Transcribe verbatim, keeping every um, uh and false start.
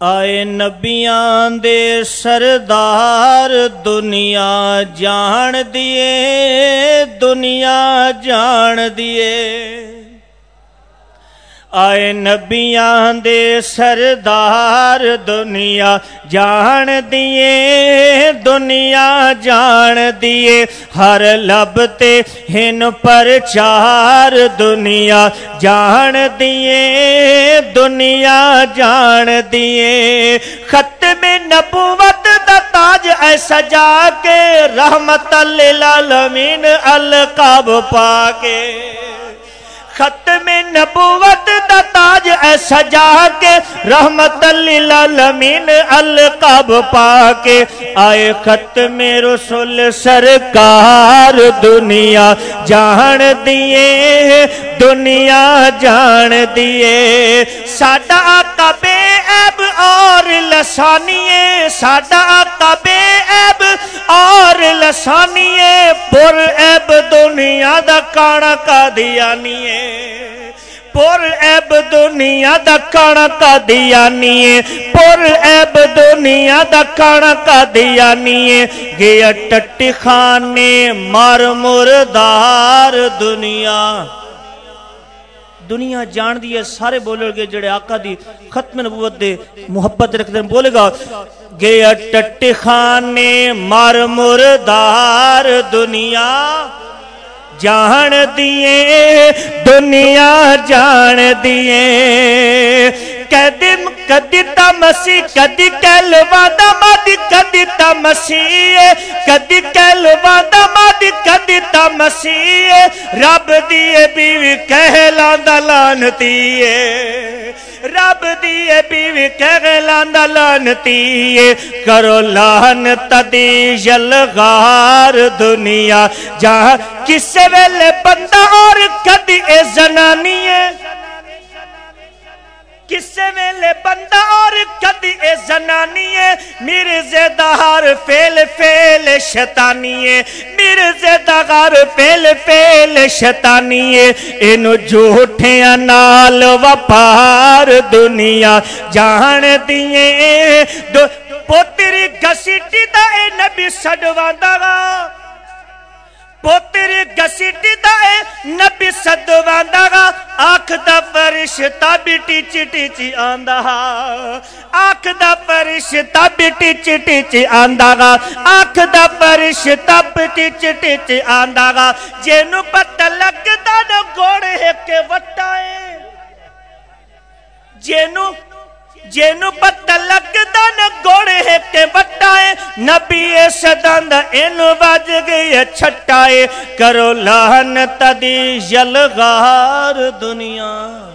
آئے نبیاں دے سردار دنیا جان دیے دنیا جان دیے آئے نبیاں دے سردار دنیا جان دیے دنیا جان دیے ہر لب تے ہن پر چار دنیا جان دیے دنیا جان دیے ختم نبوت دا تاج اے سجا کے رحمت للعالمین القاب پا کے ختم نبوت دا تاج اے سجا کے رحمت للعالمین القاب پا کے آئے ختم رسول سرکار دنیا جان دیے دنیا جان دیے ساڈا آقا بے عیب اور لسانیے ساڈا آقا بے عیب اور لسانیے پر عیب دنیا دا کانا قادیانیے پر عیب دنیا دا کانا قادیانیے پر عیب دنیا دا کانا قادیانیے گیا ٹٹی خانے مار مردار دنیا دنیا جان دی ہے سارے بولے گے جڑے آقا دی ختم نبوت دے محبت رکھتے ہیں بولے گا گیا ٹٹی خانے مار مردار دنیا جان دیے دنیا جان دیے قدم کدی تا مسیح کدی کہلوا دا مادی کدی تا مسیح کدی کہلوا دا مادی کدی تا مسیح رب دیے بیوی کہلان دا لانتی رب دیے بیوی کہلان دا لانتی کرو لانت دی یلغار دنیا جہاں کسے ویلے بندہ اور کدی اے زنانی ہے کسے ویلے بندہ اور کدی اے زنانی ہے مرزے دہار فیل فیل شیطانی ہے مرزے دہار فیل فیل شیطانی ہے انو جھوٹیاں نال وپار دنیا جان دیئے پوتری گھسیٹی دا اے نبی سڈوان دا پوتری گھسیٹی دا اے نبی سڈوان دا آنکھ دا فرشتہ بھی ٹیچی ٹیچی آندہ آنکھ دا فرشتہ بھی ٹیچی ٹیچی آندہ آنکھ دا فرشتہ بھی ٹیچی ٹیچی آندہ جینو پتہ لگتا نہ گوڑے کے وٹائے جینو جینو پتہ لگتا نہ گوڑے کے وٹائے نبی صداند انو باج گئی چھٹائے کرو لعنت دی یلغار دنیا